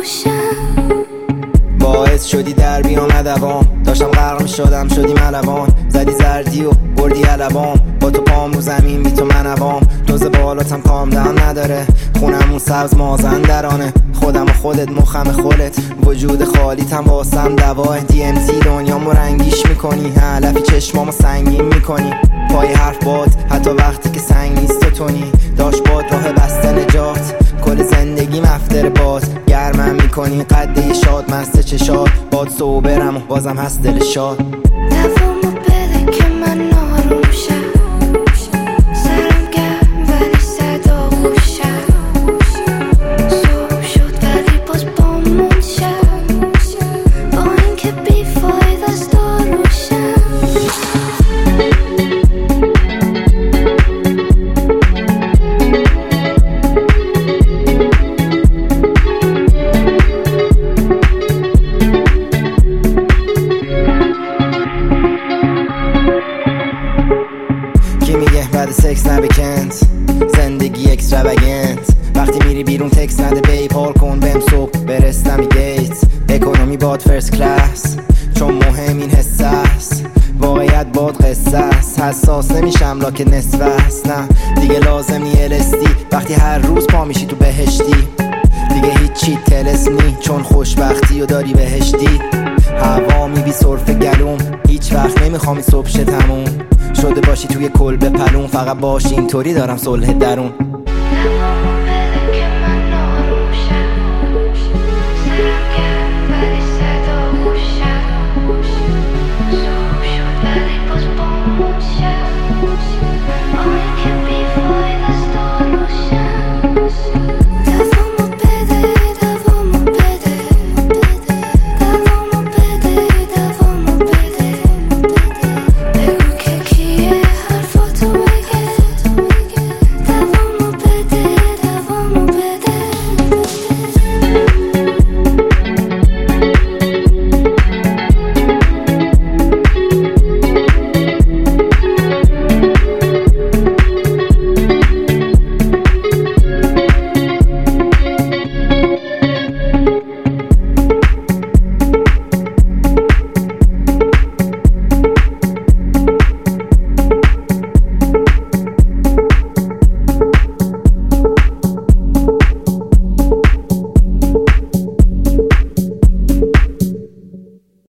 باعث شدی در بیام دوام، داشتم غرق میشدم شدی ملوان، زدی زردی و بردی علوام، با تو پام رو زمین بی تو منوام، دوز بالاتم کام دهن نداره، خونمون سبز مازندرانه، خودم و خودت مخم خودت، وجود خالیتم واسم دواه، DMT دنیامو رنگیش میکنی، علفی چشمامو سنگین میکنی، پای حرف باد حتی وقتی که سنگ نیست تو تونی، داشت باد راه بسته نجات، کل زندگی مفتر باز، گرمم میکنی قده شاد مست چشاد، باد صوبرم و بازم هست دل شاد. دوامو بده که من آروم شم، سرم گرم ولی صدا خوشم، صبح شد ولی باز بامون شم، با اینکه بیفاید از داروشم. کی میگه بعد سکس نبکند زندگی اکستراوگنت، وقتی میری بیرون تکس نده بیب حال کن بهم صبح برستم گیت، اکونومی باد فرست کلاس چون مهم این حسه است، واقعیت باد قصه است، حساس نمیشم لاکه نصف است، نه دیگه لازم نی LSD وقتی هر روز پا میشی تو بهشتی، دیگه هیچی تلسمی چون خوشبختی و داری بهشتی، هوا میبی صرف گلوم هیچ وقت نمیخوام این صبح شه تموم شده باشی توی کلبه پلون، فقط باشی اینطوری دارم صلح درون.